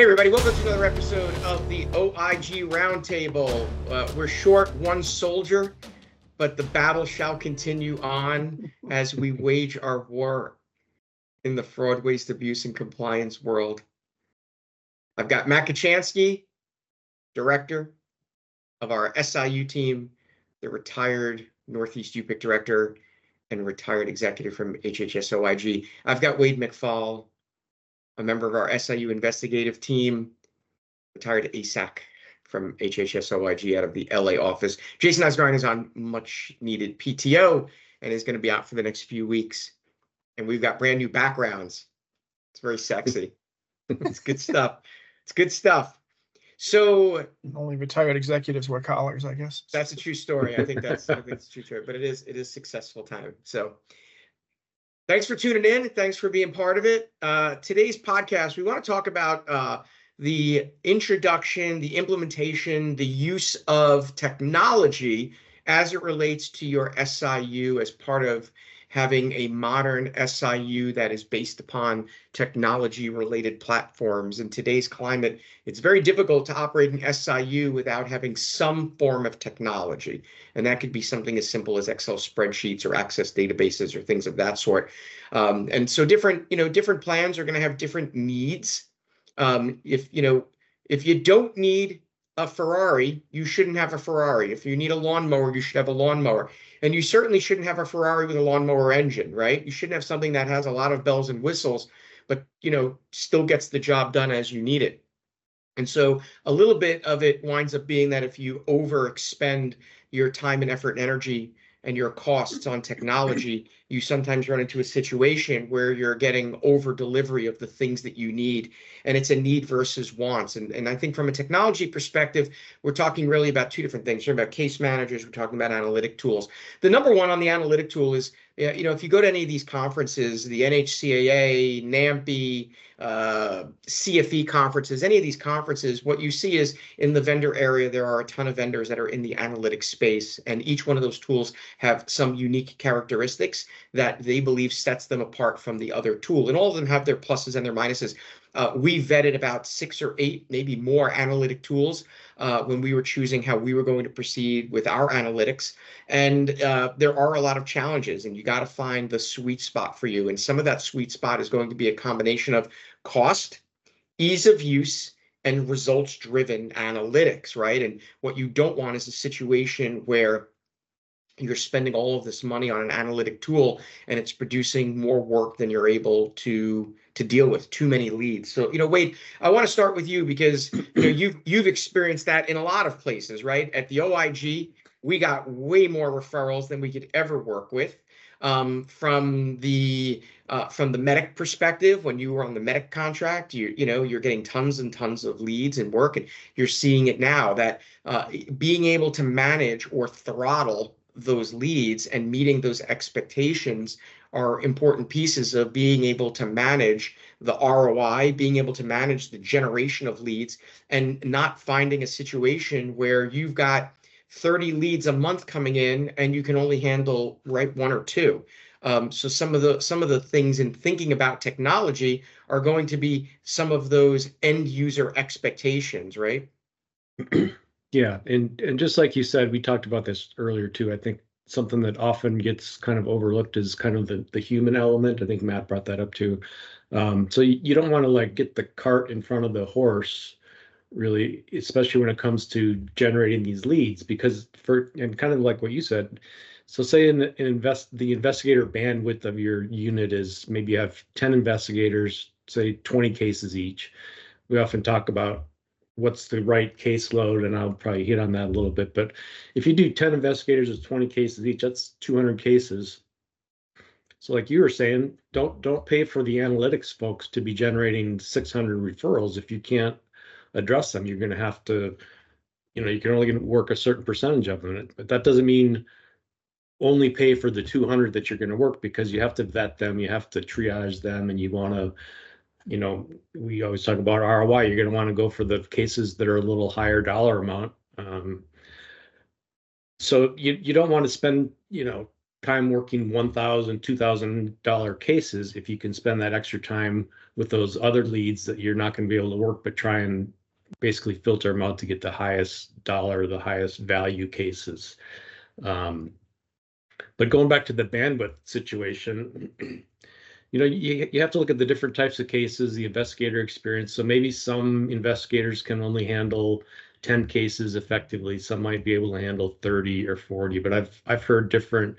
Hey everybody, welcome to another episode of the OIG Roundtable. We're short one soldier, but the battle shall continue on as we wage our war in the fraud, waste, abuse, and compliance world. I've got Matt Kachansky, director of our SIU team, the retired Northeast UPIC director and retired executive from HHS OIG. I've got Wade McFall, a member of our SIU investigative team, retired ASAC from HHS OIG out of the LA office. Jason Osgarn is on much needed PTO and is going to be out for the next few weeks. And we've got brand new backgrounds. It's very sexy. It's good stuff. It's good stuff. So only retired executives wear collars, I guess. That's a true story. I think it's a true story, but it is successful time. So thanks for tuning in. Thanks for being part of it. Today's podcast, we want to talk about the introduction, the implementation, the use of technology as it relates to your SIU as part of having a modern SIU that is based upon technology-related platforms. In today's climate, it's very difficult to operate an SIU without having some form of technology. And that could be something as simple as Excel spreadsheets or Access databases or things of that sort. And so different plans are going to have different needs. If you don't need a Ferrari, you shouldn't have a Ferrari. If you need a lawnmower, you should have a lawnmower. And you certainly shouldn't have a Ferrari with a lawnmower engine, right? You shouldn't have something that has a lot of bells and whistles, but still gets the job done as you need it. And so a little bit of it winds up being that if you overexpend your time and effort and energy and your costs on technology, you sometimes run into a situation where you're getting over delivery of the things that you need. And it's a need versus wants. And I think from a technology perspective, we're talking really about two different things. We're talking about case managers, we're talking about analytic tools. The number one on the analytic tool is, if you go to any of these conferences, the NHCAA, NAMPE, CFE conferences, any of these conferences, what you see is in the vendor area, there are a ton of vendors that are in the analytics space, and each one of those tools have some unique characteristics that they believe sets them apart from the other tool. And all of them have their pluses and their minuses. We vetted about 6 or 8, maybe more analytic tools when we were choosing how we were going to proceed with our analytics. And there are a lot of challenges, and you got to find the sweet spot for you. And some of that sweet spot is going to be a combination of cost, ease of use, and results-driven analytics, right? And what you don't want is a situation where you're spending all of this money on an analytic tool and it's producing more work than you're able to deal with, too many leads. So, Wade, I want to start with you because you've experienced that in a lot of places, right? At the OIG, we got way more referrals than we could ever work with. From the medic perspective, when you were on the medic contract, you're getting tons and tons of leads and work, and you're seeing it now that being able to manage or throttle those leads and meeting those expectations are important pieces of being able to manage the ROI, being able to manage the generation of leads, and not finding a situation where you've got 30 leads a month coming in and you can only handle 1 or 2. So some of the things in thinking about technology are going to be some of those end user expectations, right? Yeah, and just like you said, we talked about this earlier too. I think something that often gets kind of overlooked is kind of the human element. I think Matt brought that up too. So you don't want to get the cart in front of the horse, really, especially when it comes to generating these leads, because and kind of like what you said. So say the investigator bandwidth of your unit is maybe you have 10 investigators, say 20 cases each. We often talk about what's the right caseload, and I'll probably hit on that a little bit. But if you do 10 investigators with 20 cases each, that's 200 cases. So like you were saying, don't pay for the analytics folks to be generating 600 referrals if you can't address them. You're going to have to, you can only work a certain percentage of them. But that doesn't mean only pay for the 200 that you're going to work, because you have to vet them, you have to triage them, and you want to, we always talk about ROI. You're going to want to go for the cases that are a little higher dollar amount. So you don't want to spend, time working $1,000, $2,000 cases if you can spend that extra time with those other leads that you're not going to be able to work, but try and basically filter them out to get the highest dollar, the highest value cases. But going back to the bandwidth situation, you have to look at the different types of cases, the investigator experience. So maybe some investigators can only handle 10 cases effectively. Some might be able to handle 30 or 40, but I've heard different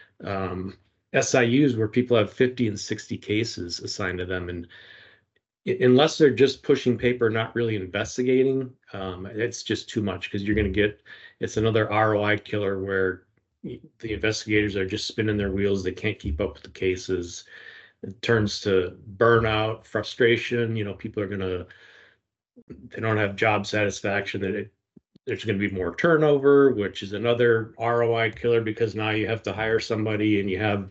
SIUs where people have 50 and 60 cases assigned to them. And unless they're just pushing paper, not really investigating, it's just too much, because you're going to get, it's another ROI killer where the investigators are just spinning their wheels. They can't keep up with the cases. It turns to burnout, frustration. People they don't have job satisfaction. There's going to be more turnover, which is another ROI killer, because now you have to hire somebody and you have,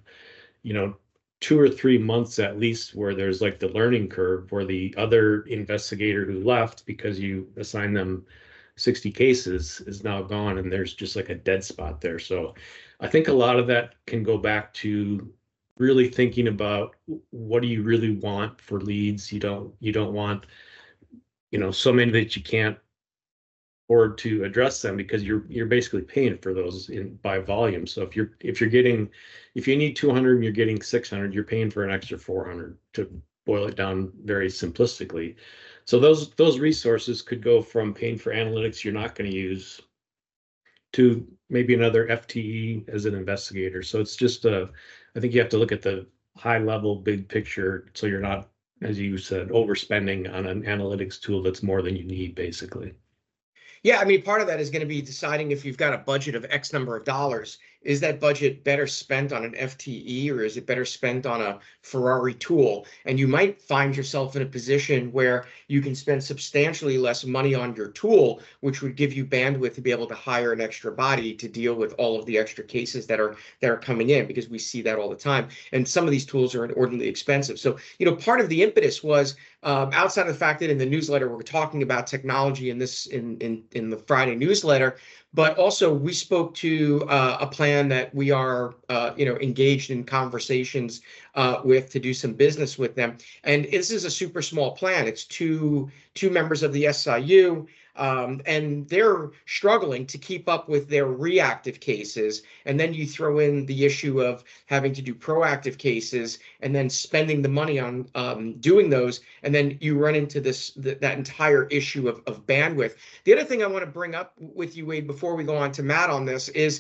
2 or 3 months at least where there's like the learning curve, where the other investigator who left because you assigned them 60 cases is now gone, and there's just like a dead spot there. So I think a lot of that can go back to really thinking about, what do you really want for leads? You don't want, so many that you can't afford to address them, because you're basically paying for those by volume. So if you need 200 and you're getting 600, you're paying for an extra 400, to boil it down very simplistically. So those resources could go from paying for analytics you're not going to use to maybe another FTE as an investigator. So it's just I think you have to look at the high level, big picture, so you're not, as you said, overspending on an analytics tool that's more than you need, basically. Yeah, I mean, part of that is going to be deciding, if you've got a budget of X number of dollars, is that budget better spent on an FTE, or is it better spent on a Ferrari tool? And you might find yourself in a position where you can spend substantially less money on your tool, which would give you bandwidth to be able to hire an extra body to deal with all of the extra cases that are coming in, because we see that all the time. And some of these tools are inordinately expensive. So, part of the impetus was, outside of the fact that in the newsletter we're talking about technology in the Friday newsletter, but also we spoke to a plan that we are engaged in conversations with, to do some business with them. And this is a super small plan. It's two members of the SIU. And they're struggling to keep up with their reactive cases. And then you throw in the issue of having to do proactive cases, and then spending the money on doing those. And then you run into that entire issue of bandwidth. The other thing I want to bring up with you, Wade, before we go on to Matt on this, is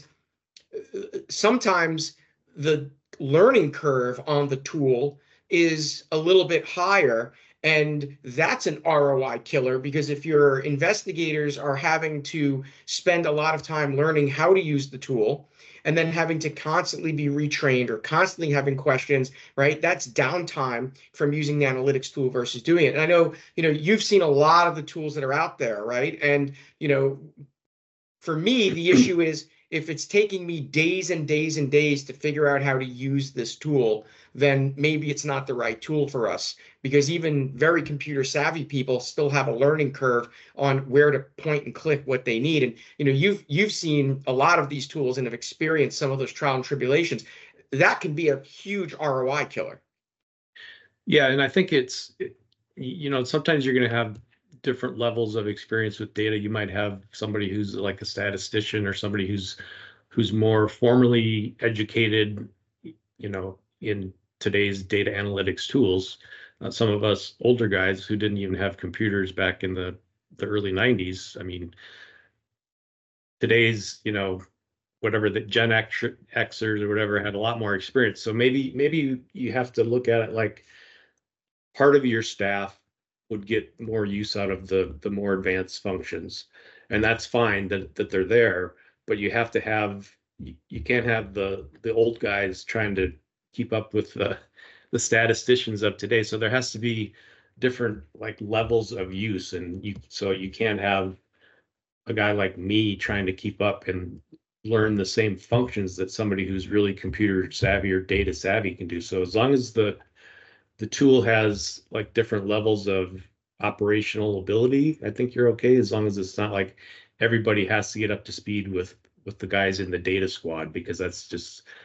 sometimes the learning curve on the tool is a little bit higher. And that's an ROI killer, because if your investigators are having to spend a lot of time learning how to use the tool, and then having to constantly be retrained or constantly having questions, right? That's downtime from using the analytics tool versus doing it. And I know, you've seen a lot of the tools that are out there, right? And, for me, the issue is, if it's taking me days and days and days to figure out how to use this tool, then maybe it's not the right tool for us, because even very computer savvy people still have a learning curve on where to point and click what they need. And you've seen a lot of these tools and have experienced some of those trial and tribulations. That can be a huge ROI killer. Yeah, and I think it's sometimes you're going to have different levels of experience with data. You might have somebody who's like a statistician, or somebody who's more formally educated, in today's data analytics tools. Some of us older guys who didn't even have computers back in the early 90s. I mean, today's, whatever the Gen Xers or whatever had a lot more experience. So maybe you have to look at it like part of your staff would get more use out of the more advanced functions, and that's fine that they're there. But you have to have, you can't have the old guys trying to keep up with the statisticians of today. So there has to be different like levels of use, and you can't have a guy like me trying to keep up and learn the same functions that somebody who's really computer savvy or data savvy can do. So as long as the tool has like different levels of operational ability, I think you're okay, as long as it's not like everybody has to get up to speed with the guys in the data squad, because that's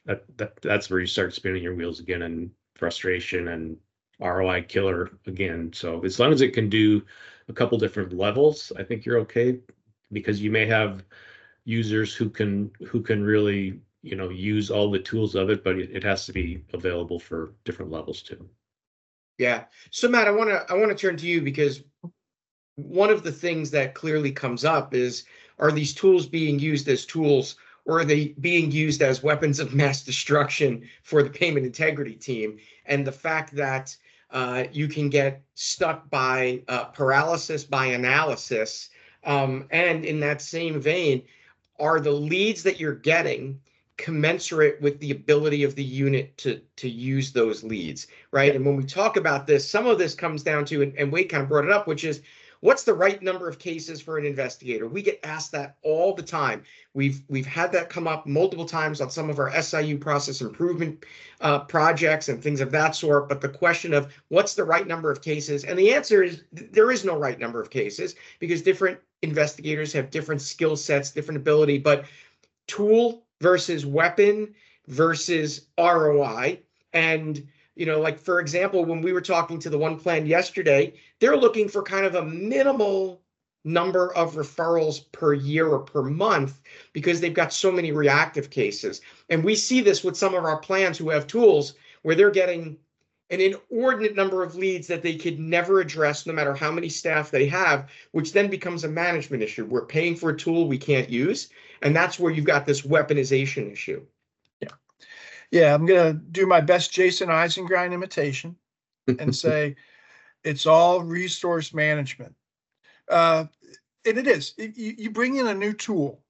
that's where you start spinning your wheels again, and frustration and ROI killer again. So as long as it can do a couple different levels, I think you're okay, because you may have users who can really, use all the tools of it, but it has to be available for different levels too. Yeah. So Matt, I want to turn to you, because one of the things that clearly comes up is, are these tools being used as tools, or are they being used as weapons of mass destruction for the payment integrity team? And the fact that you can get stuck by paralysis by analysis. And in that same vein, are the leads that you're getting commensurate with the ability of the unit to use those leads, right? And when we talk about this, some of this comes down to, and Wade kind of brought it up, which is, what's the right number of cases for an investigator? We get asked that all the time. We've had that come up multiple times on some of our SIU process improvement projects and things of that sort. But the question of what's the right number of cases, and the answer is there is no right number of cases, because different investigators have different skill sets, different ability. But tool versus weapon versus ROI. And, like, for example, when we were talking to the one plan yesterday, they're looking for kind of a minimal number of referrals per year or per month, because they've got so many reactive cases. And we see this with some of our plans who have tools where they're getting an inordinate number of leads that they could never address, no matter how many staff they have, which then becomes a management issue. We're paying for a tool we can't use. And that's where you've got this weaponization issue. Yeah, I'm going to do my best Jason Eisengrind imitation and say it's all resource management. And it is. You bring in a new tool,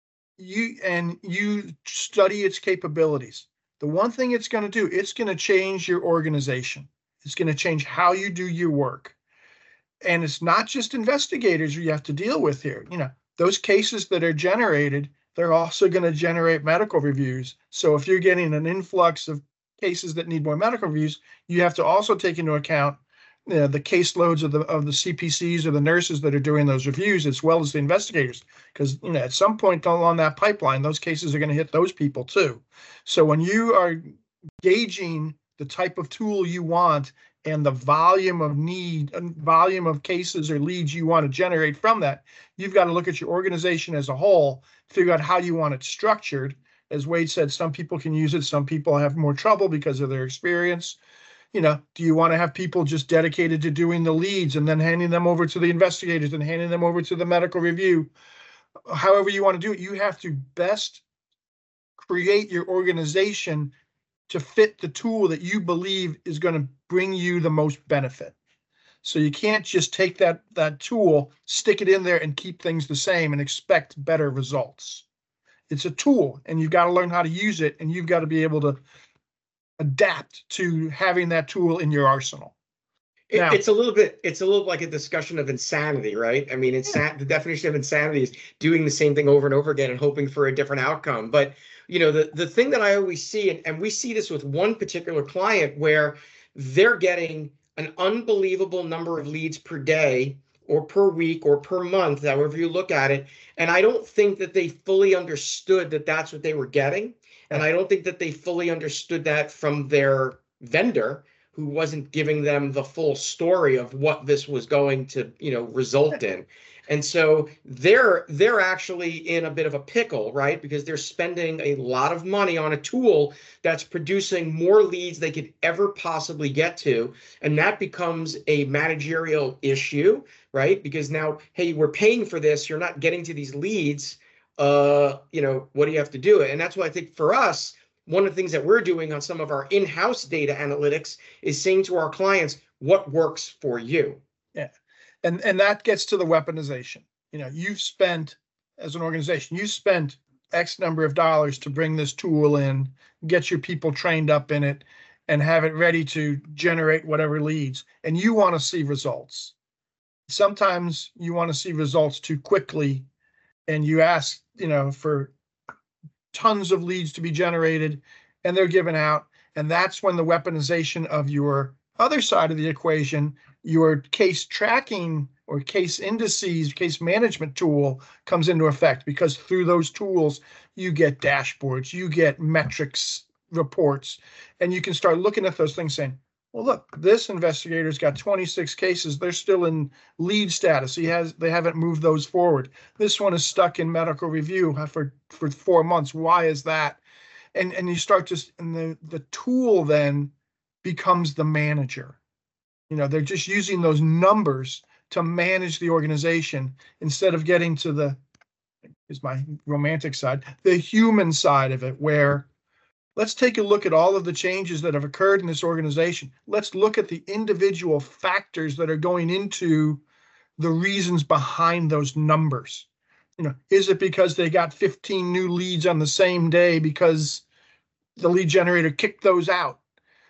you study its capabilities. The one thing it's going to do, it's going to change your organization. It's going to change how you do your work. And it's not just investigators you have to deal with here. Those cases that are generated, they're also going to generate medical reviews. So if you're getting an influx of cases that need more medical reviews, you have to also take into account the caseloads of the CPCs or the nurses that are doing those reviews, as well as the investigators. Because at some point along that pipeline, those cases are going to hit those people too. So when you are gauging the type of tool you want and the volume of need and volume of cases or leads you want to generate from that, you've got to look at your organization as a whole, figure out how you want it structured. As Wade said, some people can use it, some people have more trouble because of their experience. Do you want to have people just dedicated to doing the leads and then handing them over to the investigators and handing them over to the medical review? However you want to do it, you have to best create your organization to fit the tool that you believe is going to bring you the most benefit. So you can't just take that tool, stick it in there and keep things the same and expect better results. It's a tool, and you've got to learn how to use it, and you've got to be able to adapt to having that tool in your arsenal. It's a little bit like a discussion of insanity, right? I mean, the definition of insanity is doing the same thing over and over again and hoping for a different outcome. But the thing that I always see, and we see this with one particular client, where they're getting an unbelievable number of leads per day or per week or per month, however you look at it. And I don't think that they fully understood that that's what they were getting. And I don't think that they fully understood that from their vendor, who wasn't giving them the full story of what this was going to, result in. And so they're actually in a bit of a pickle, right? Because they're spending a lot of money on a tool that's producing more leads they could ever possibly get to. And that becomes a managerial issue, right? Because now, hey, we're paying for this, you're not getting to these leads. What do you have to do? And that's why I think for us, one of the things that we're doing on some of our in-house data analytics is saying to our clients, what works for you? Yeah. And that gets to the weaponization. You've spent, as an organization, you spent X number of dollars to bring this tool in, get your people trained up in it, and have it ready to generate whatever leads. And you want to see results. Sometimes you want to see results too quickly, and you ask, for tons of leads to be generated, and they're given out. And that's when the weaponization of your other side of the equation, your case tracking or case indices, case management tool comes into effect, because through those tools, you get dashboards, you get metrics reports, and you can start looking at those things saying, well, look, this investigator's got 26 cases. They're still in lead status. They haven't moved those forward. This one is stuck in medical review for 4 months. Why is that? And you start to, and the tool then becomes the manager. They're just using those numbers to manage the organization instead of getting to is my romantic side, the human side of it, where let's take a look at all of the changes that have occurred in this organization. Let's look at the individual factors that are going into the reasons behind those numbers. Is it because they got 15 new leads on the same day because the lead generator kicked those out?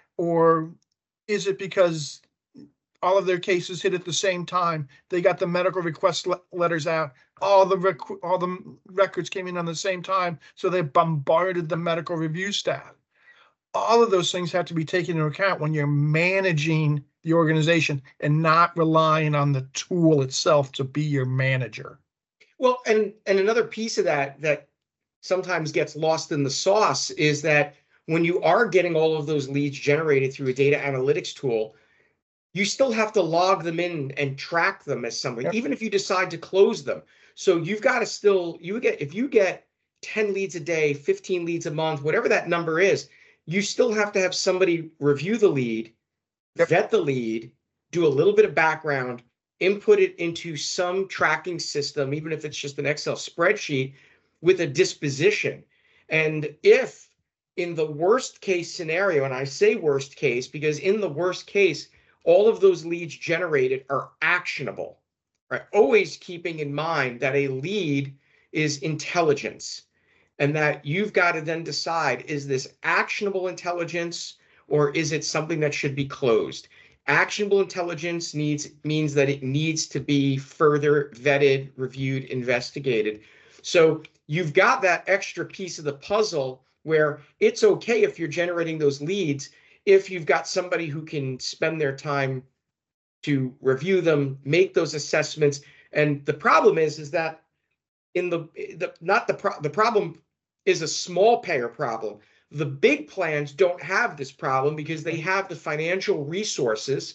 Or is it because all of their cases hit at the same time? They got the medical request letters out. All the records came in on the same time, so they bombarded the medical review staff. All of those things have to be taken into account when you're managing the organization and not relying on the tool itself to be your manager. Well, and another piece of that sometimes gets lost in the sauce is that when you are getting all of those leads generated through a data analytics tool, you still have to log them in and track them as somebody, even if you decide to close them. So you've got to if you get 10 leads a day, 15 leads a month, whatever that number is, you still have to have somebody review the lead, vet the lead, do a little bit of background, input it into some tracking system, even if it's just an Excel spreadsheet with a disposition. And if in the worst case scenario, and I say worst case because in the worst case, all of those leads generated are actionable, right? Always keeping in mind that a lead is intelligence and that you've got to then decide, is this actionable intelligence or is it something that should be closed? Actionable intelligence means that it needs to be further vetted, reviewed, investigated. So you've got that extra piece of the puzzle where it's okay if you're generating those leads if you've got somebody who can spend their time to review them, make those assessments. And the problem is that the problem is a small payer problem. The big plans don't have this problem because they have the financial resources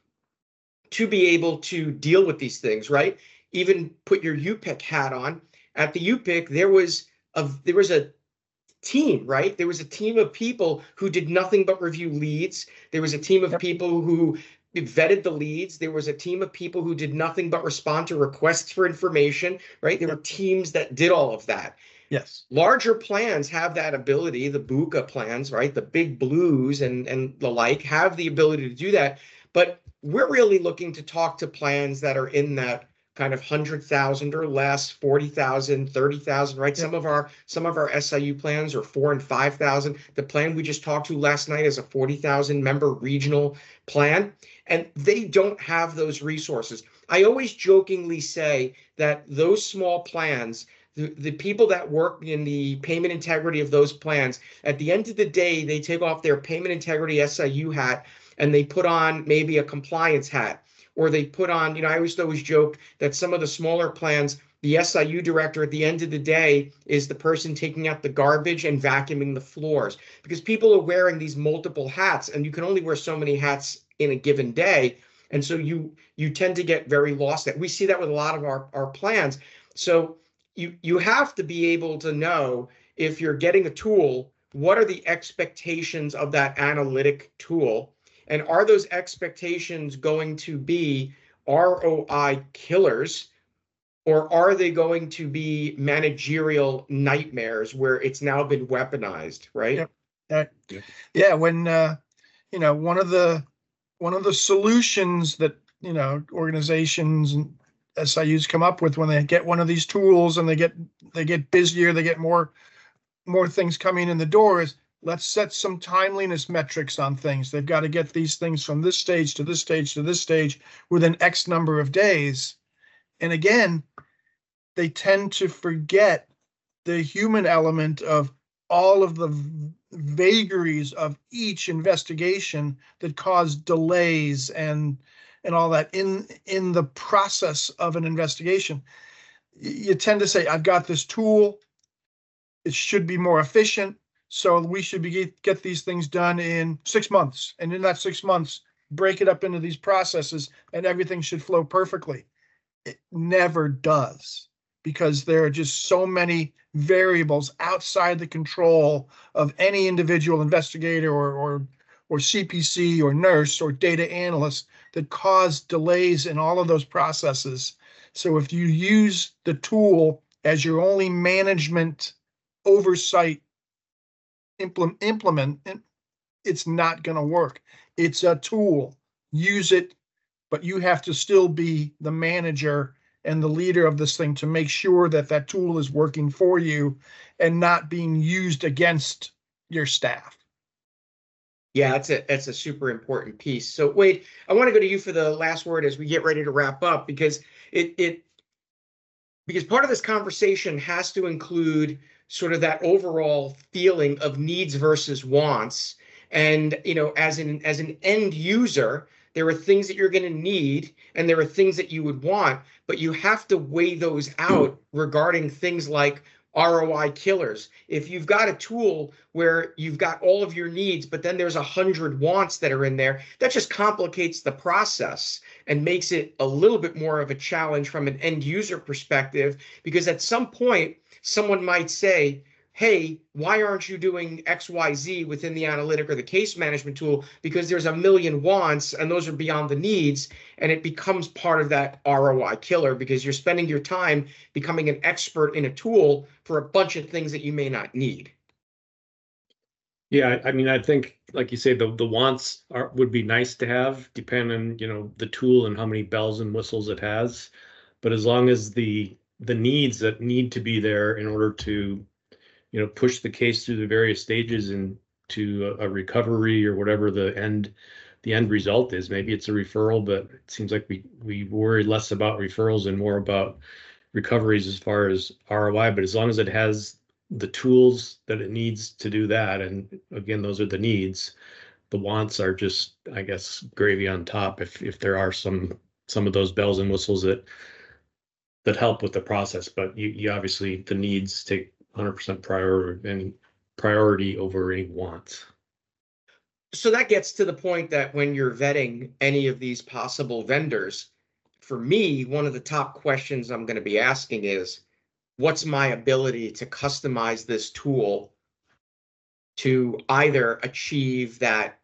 to be able to deal with these things, right? Even put your UPIC hat on. At the UPIC, there was a team, right? There was a team of people who did nothing but review leads. There was a team of people who vetted the leads. There was a team of people who did nothing but respond to requests for information, right? There were teams that did all of that. Yes. Larger plans have that ability, the BUCA plans, right? The big blues and the like have the ability to do that. But we're really looking to talk to plans that are in that kind of 100,000 or less, 40,000, 30,000, right? Some of our SIU plans are 4,000 and 5,000. The plan we just talked to last night is a 40,000 member regional plan, and they don't have those resources. I always jokingly say that those small plans, the people that work in the payment integrity of those plans, at the end of the day, they take off their payment integrity SIU hat and they put on maybe a compliance hat. Or they put on, I always joke that some of the smaller plans, the SIU director at the end of the day is the person taking out the garbage and vacuuming the floors, because people are wearing these multiple hats and you can only wear so many hats in a given day. And so you tend to get very lost. We see that with a lot of our plans. So you have to be able to know, if you're getting a tool, what are the expectations of that analytic tool? And are those expectations going to be ROI killers, or are they going to be managerial nightmares where it's now been weaponized, right? Yeah. When one of the solutions that organizations and SIUs come up with when they get one of these tools and they get busier, they get more things coming in the door, is let's set some timeliness metrics on things. They've got to get these things from this stage to this stage to this stage within X number of days. And again, they tend to forget the human element of all of the vagaries of each investigation that cause delays and all that in the process of an investigation. You tend to say, I've got this tool, it should be more efficient, So we should get these things done in 6 months. And in that 6 months, break it up into these processes and everything should flow perfectly. It never does, because there are just so many variables outside the control of any individual investigator or CPC or nurse or data analyst that cause delays in all of those processes. So if you use the tool as your only management oversight implement, it's not going to work. It's a tool. Use it, but you have to still be the manager and the leader of this thing to make sure that that tool is working for you and not being used against your staff. Yeah, that's a super important piece. So Wade, I want to go to you for the last word as we get ready to wrap up, because because part of this conversation has to include sort of that overall feeling of needs versus wants. And, as an end user, there are things that you're going to need and there are things that you would want, but you have to weigh those out regarding things like ROI killers. If you've got a tool where you've got all of your needs, but then there's 100 wants that are in there, that just complicates the process and makes it a little bit more of a challenge from an end user perspective, because at some point, someone might say, hey, why aren't you doing XYZ within the analytic or the case management tool? Because there's a million wants and those are beyond the needs. And it becomes part of that ROI killer, because you're spending your time becoming an expert in a tool for a bunch of things that you may not need. Yeah, I mean, I think, like you say, the wants would be nice to have, depending on, the tool and how many bells and whistles it has. But as long as the needs that need to be there in order to, push the case through the various stages and to a recovery or whatever the end result is. Maybe it's a referral, but it seems like we worry less about referrals and more about recoveries as far as ROI. But as long as it has the tools that it needs to do that, and again, those are the needs, the wants are just, I guess, gravy on top if there are some of those bells and whistles that help with the process. But you obviously, the needs take 100% priority over any wants. So that gets to the point that when you're vetting any of these possible vendors, for me, one of the top questions I'm going to be asking is, what's my ability to customize this tool to either achieve that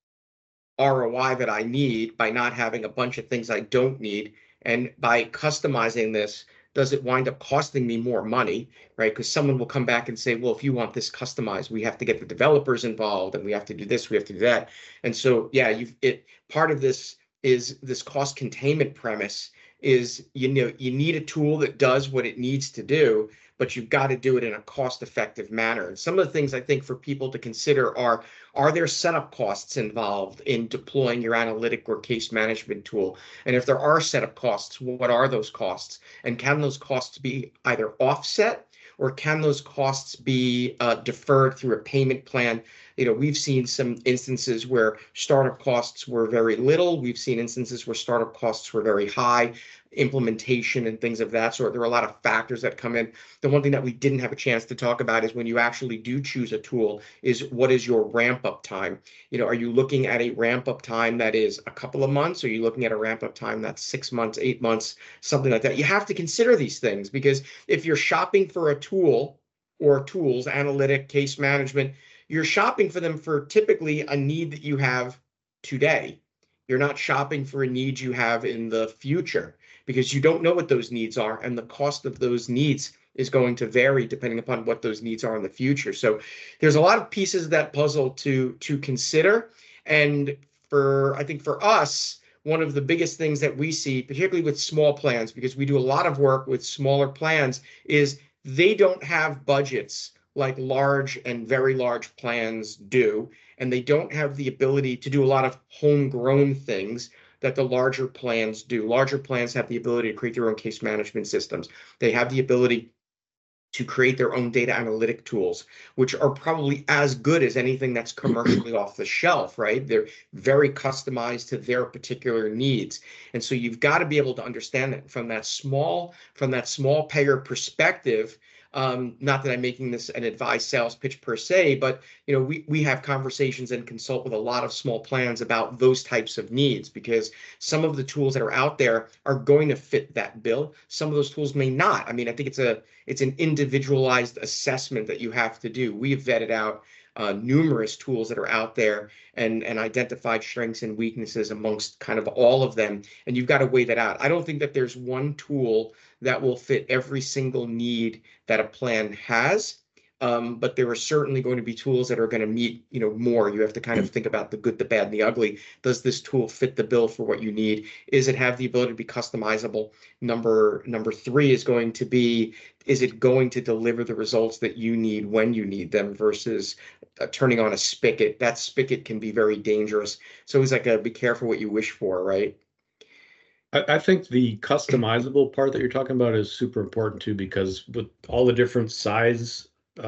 ROI that I need by not having a bunch of things I don't need? And by customizing this, does it wind up costing me more money, right? Because someone will come back and say, well, if you want this customized, we have to get the developers involved and we have to do this, we have to do that. And so, yeah, part of this is this cost containment premise is, you need a tool that does what it needs to do, but you've got to do it in a cost-effective manner. And some of the things I think for people to consider are there setup costs involved in deploying your analytic or case management tool? And if there are setup costs, what are those costs? And can those costs be either offset, or can those costs be deferred through a payment plan? We've seen some instances where startup costs were very little. We've seen instances where startup costs were very high, implementation and things of that sort. There are a lot of factors that come in. The one thing that we didn't have a chance to talk about is when you actually do choose a tool, is what is your ramp up time? Are you looking at a ramp up time that is a couple of months? Or are you looking at a ramp up time that's 6 months, 8 months, something like that? You have to consider these things, because if you're shopping for a tool or tools, analytic, case management, you're shopping for them for typically a need that you have today. You're not shopping for a need you have in the future, because you don't know what those needs are, and the cost of those needs is going to vary depending upon what those needs are in the future. So there's a lot of pieces of that puzzle to consider. And I think for us, one of the biggest things that we see, particularly with small plans, because we do a lot of work with smaller plans, is they don't have budgets like large and very large plans do, and they don't have the ability to do a lot of homegrown things that the larger plans do. Larger plans have the ability to create their own case management systems. They have the ability to create their own data analytic tools, which are probably as good as anything that's commercially off the shelf, right? They're very customized to their particular needs. And so you've got to be able to understand that from that small payer perspective, Not that I'm making this an advised sales pitch per se, but we have conversations and consult with a lot of small plans about those types of needs, because some of the tools that are out there are going to fit that bill. Some of those tools may not. I mean, I think it's an individualized assessment that you have to do. We've vetted out numerous tools that are out there and identified strengths and weaknesses amongst kind of all of them. And you've got to weigh that out. I don't think that there's one tool that will fit every single need that a plan has. But there are certainly going to be tools that are going to meet, more. You have to kind of think about the good, the bad, and the ugly. Does this tool fit the bill for what you need? Is it have the ability to be customizable? Number three is going to be, is it going to deliver the results that you need when you need them versus turning on a spigot? That spigot can be very dangerous. So it's like be careful what you wish for, right? I think the customizable part that you're talking about is super important too, because with all the different size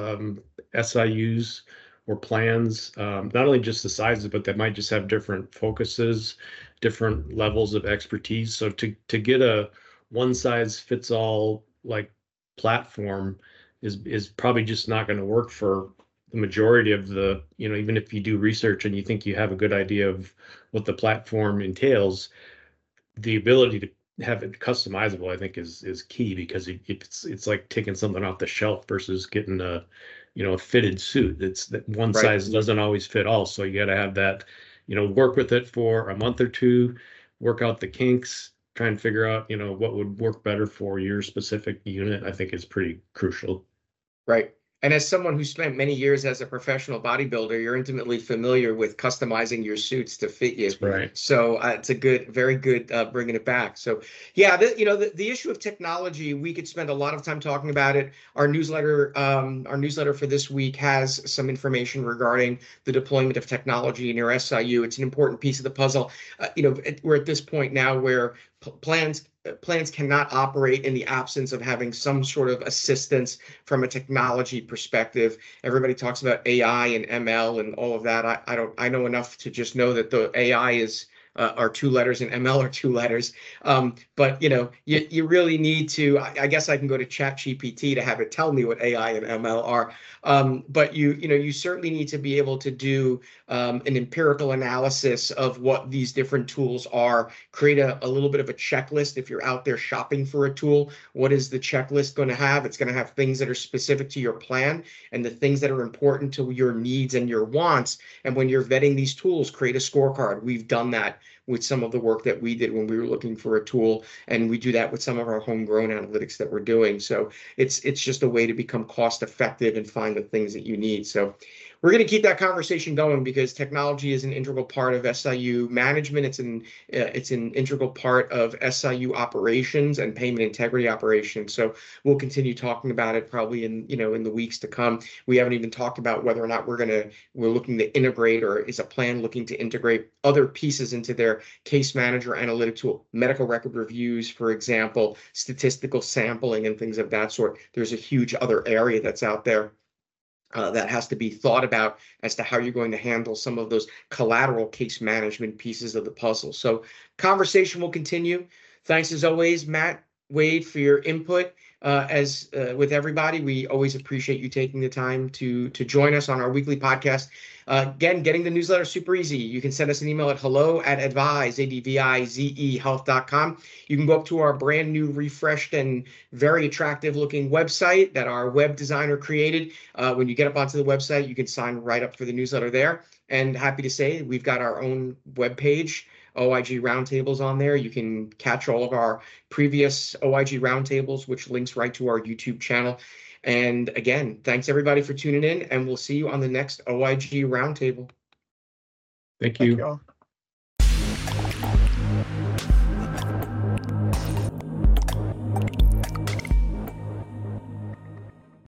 SIUs or plans, not only just the sizes, but they might just have different focuses, different levels of expertise. So to get a one size fits all like platform is probably just not going to work for the majority of the, even if you do research and you think you have a good idea of what the platform entails, the ability to have it customizable, I think, is key, because it's like taking something off the shelf versus getting a fitted suit. It's that one size doesn't always fit all. So you got to have that, work with it for a month or two, work out the kinks, try and figure out, what would work better for your specific unit. I think is pretty crucial. Right. And as someone who spent many years as a professional bodybuilder, you're intimately familiar with customizing your suits to fit you. Right. So it's very good bringing it back. So yeah, the issue of technology, we could spend a lot of time talking about it. Our newsletter for this week has some information regarding the deployment of technology in your SIU. It's an important piece of the puzzle. We're at this point now where plans cannot operate in the absence of having some sort of assistance from a technology perspective. Everybody talks about AI and ML and all of that. I know enough to just know that the AI are 2 letters and ML are 2 letters. But you really need to, I guess I can go to ChatGPT to have it tell me what AI and ML are. But you certainly need to be able to do an empirical analysis of what these different tools are, create a little bit of a checklist. If you're out there shopping for a tool, what is the checklist going to have? It's going to have things that are specific to your plan and the things that are important to your needs and your wants. And when you're vetting these tools, create a scorecard. We've done that with some of the work that we did when we were looking for a tool, and we do that with some of our homegrown analytics that we're doing. So it's just a way to become cost effective and find the things that you need. So we're going to keep that conversation going, because technology is an integral part of SIU management. It's an integral part of SIU operations and payment integrity operations. So we'll continue talking about it probably in the weeks to come. We haven't even talked about whether or not we're looking to integrate, or is a plan looking to integrate other pieces into their case manager analytic tool, medical record reviews, for example, statistical sampling and things of that sort. There's a huge other area that's out there that has to be thought about as to how you're going to handle some of those collateral case management pieces of the puzzle. So conversation will continue. Thanks as always, Matt, Wade, for your input. As with everybody, we always appreciate you taking the time to join us on our weekly podcast. Again, getting the newsletter super easy. You can send us an email at hello@advize.health.com. You can go up to our brand new, refreshed, and very attractive looking website that our web designer created. When you get up onto the website, you can sign right up for the newsletter there. And happy to say we've got our own webpage, OIG Roundtables, on there. You can catch all of our previous OIG Roundtables, which links right to our YouTube channel. And again, thanks everybody for tuning in, and we'll see you on the next OIG Roundtable. Thank you. Thank you all.